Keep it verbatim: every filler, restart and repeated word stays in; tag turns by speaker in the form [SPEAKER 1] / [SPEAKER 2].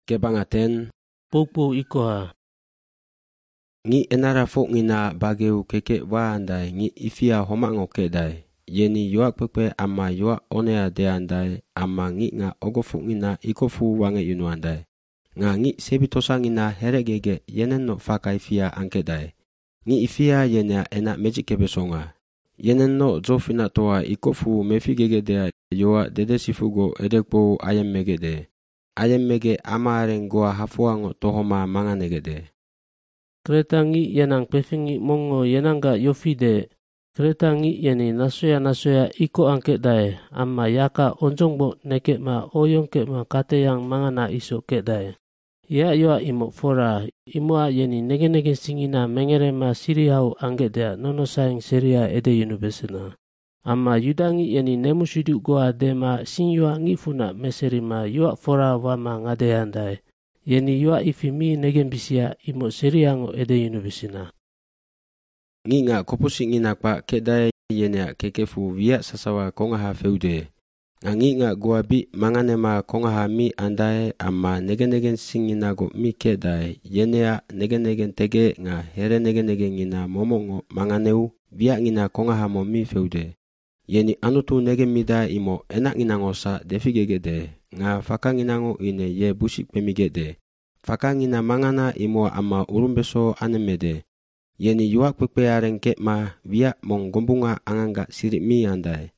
[SPEAKER 1] Kebangaten
[SPEAKER 2] Pukpu ikoha.
[SPEAKER 1] Ngi enara fok ngina bageu keke wa andai ngi ifia homa ngoke dai. Yeni yoak pepe ama yoak onea de andai ama ngi nga ogofuk ngina ikofu wange yunu andai. Nga ngi sebitosa ngina heregege yenen no fakai fia anke dai. Ngi ifia yenea enak mejik kebesonga. Yenen no zofina toa ikofu mefigege dea yoak dede sifugo edekpo ayem mege de. Ayem mege ama areng goa hafuango tohoma manganege de.
[SPEAKER 2] Kereta ngi yenang pefingi mongo yenangga yofide. Kereta ngi yeni nasoya nasoya iko angke dae. Amma yaka onjongbo neke ma oyong ke ma kate yang mangana iso ke dae. Ya yoa imo fora. Imoa yeni nege nege singina mengere ma sirihau angke dea nono sayang seria ede yunubesena. Amma yudangi yeni nemusidu goa dema sing yoa ngi funa meserima yoa fora wama ngadeandai. Yeni yoa ifimi negen bisia imo seriango ede yunubesina.
[SPEAKER 1] Ngi nga kopusi ngina kwa kedai yenea kekefu via sasawa kongaha feude. Nga ngi nga goabi manganema kongaha mi andai ama negen negen singina go mi kedai yenea negen negen tege nga here negen negen ngina momongo manganeu via ngina kongaha mo mi feude. Yeni anutu negen mida imo enak nginangosa defigegede nga faka nginango ine ye busik pemigede. Faka ngina mangana imo ama urumbeso anemede. Yeni yuak pepe areng kekma via mong gombunga anganga sirik mi andai.